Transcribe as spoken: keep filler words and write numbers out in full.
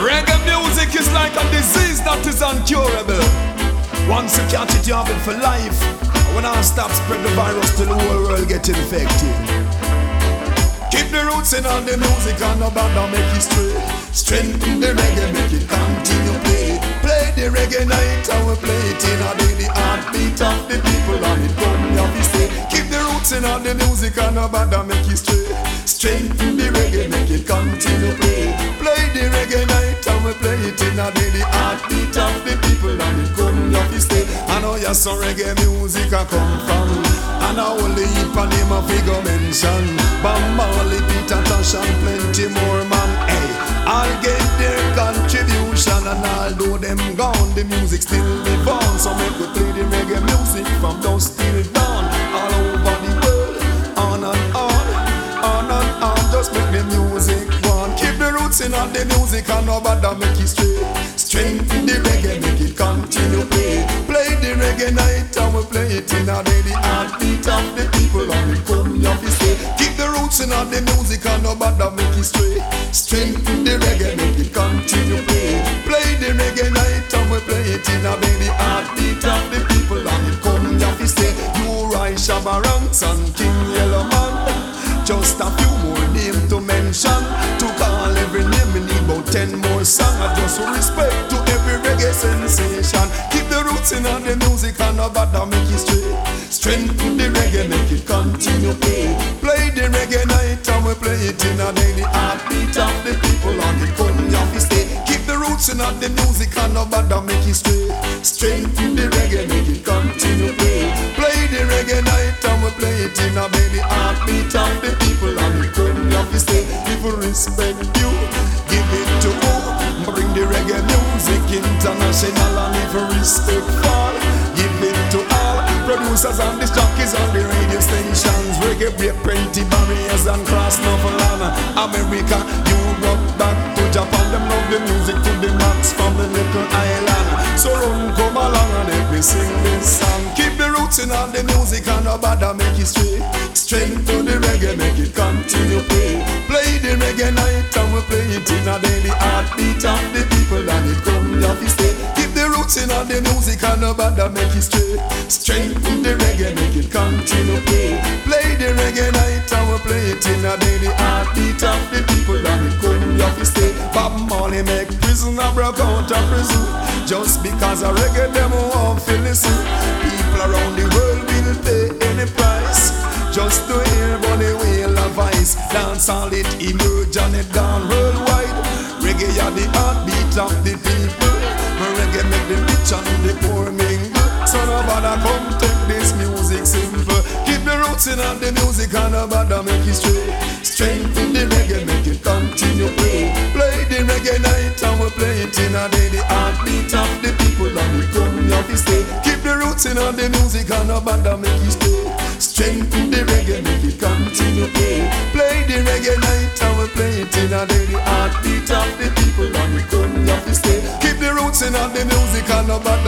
Reggae music is like a disease that is incurable. Once you catch it, you have it for life. When I stop, spread the virus till the whole world get infected. Keep the roots in all the music and no bother make it stray. Strengthen the reggae, make it continue play. Play the reggae night and we play it in a daily heartbeat of the people and it come your stay. Keep the roots in all the music and no bother make it stray. Strengthen the reggae, make it continue play. Play the reggae night and we play it in a daily heartbeat of the people and it come your stay. I know your some reggae music I come from, and I only heap a name a figure mention. Bam Marley, Peter Tosh and plenty more man. Hey, I'll get their contribution, and although them gone, the music still live on. So make we play the reggae music from dusk till dawn, all over the world, on and on, on and on. Just make the music one. Keep the roots in all the music and nobody make it straight. Strengthen the reggae, make it continue play. Play the reggae night and we play it in a day. The heartbeat of the people and we come your stay. Keep the roots in all the music and nobody make it straight. Strengthen the reggae, make it continue play. Play the reggae night and we play it in a day. The heartbeat of the people and it come your stay. You rise Shabba Ranks and King Yellowman. Just a few more names to mention. To call every name, we need about ten more songs. I just respect to every reggae sensation. Keep the roots in all the music and nobody make it straight. Strengthen the reggae, make it continue play. Play the reggae night and we play it in a daily heartbeat of the people and the come your stay. Keep the roots in all the music and nobody make it straight. Strengthen the reggae, make it continue play. Play the reggae night and we play it in a daily heartbeat of the people and the come your stay. If we respect you, give it to who? Bring the reggae music international, and if we respect fall, give it to all producers and the jockeys on the radio stations. Reggae break plenty barriers and cross Newfoundland, America, Europe, back to Japan. Them love the music to the max from the little island. So run, come along and let me sing this song. Keep the roots in all the music and nobody make it straight. Straight to the reggae, make it continue play. Play the reggae night and we play it in a daily heartbeat of the people and it come your stay. Keep the roots in all the music and nobody make it straight. Straight to the reggae, make it continue play. Play the reggae night and we play it in a daily heartbeat of the people and it come your stay. Bob Marley make prisoner broke out of prison just because a reggae them won't feel listen. People around the world will pay any price just to hear Bunny Whale of Ice. Dance all it emerge and it gone worldwide. Reggae are the heartbeat of the people. Reggae make the rich and the poor mingle. So nobody come take this music simple. Keep the roots in all the music and nobody make it straight. Strengthen the reggae, make it continue play. Play the reggae night and we play it in a day. The heartbeat of the people and we come your stay. Keep the roots in all the music and nobody make it straight. Strengthen the reggae, make it continue play. Play the reggae night and we play it in a day. The heartbeat of the people and we come your stay. Keep the roots in all the music and nobody